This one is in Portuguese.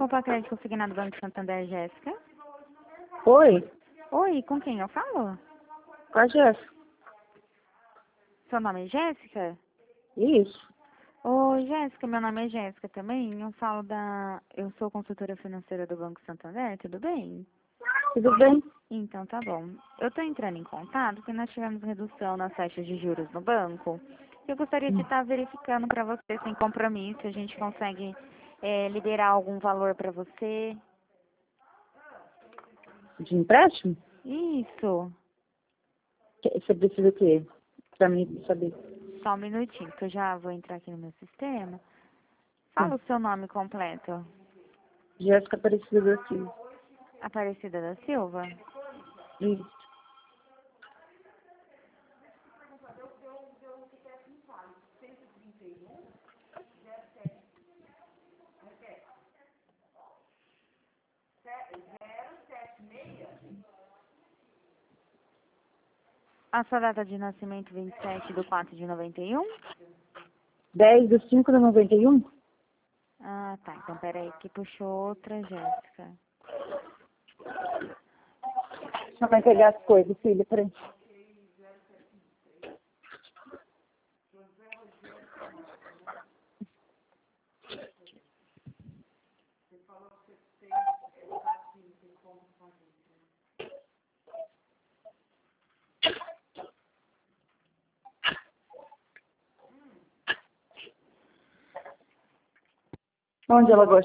Copa Crédito Consignado Banco Santander, Jéssica. Oi, Oi, com quem eu falo? com a Jéssica. Seu nome é Jéssica? Isso. Oi, Jéssica, meu nome é Jéssica também. Eu sou consultora financeira do Banco Santander, tudo bem? Tudo bem? Então tá bom. Eu tô entrando em contato porque nós tivemos redução nas taxas de juros no banco. Eu gostaria de estar verificando para você, sem compromisso, se a gente consegue liberar algum valor para você. De empréstimo? Isso. Você precisa o quê? Pra mim saber. Só um minutinho, que eu já vou entrar aqui no meu sistema. Fala o seu nome completo. Jéssica Aparecida da Silva. Aparecida da Silva. Isso. A sua data de nascimento, 27/4/91? 10/5/91? Ah, tá. Então, peraí, que puxou outra Jéssica. Só vai pegar as coisas, filha, peraí. Onde ela gosta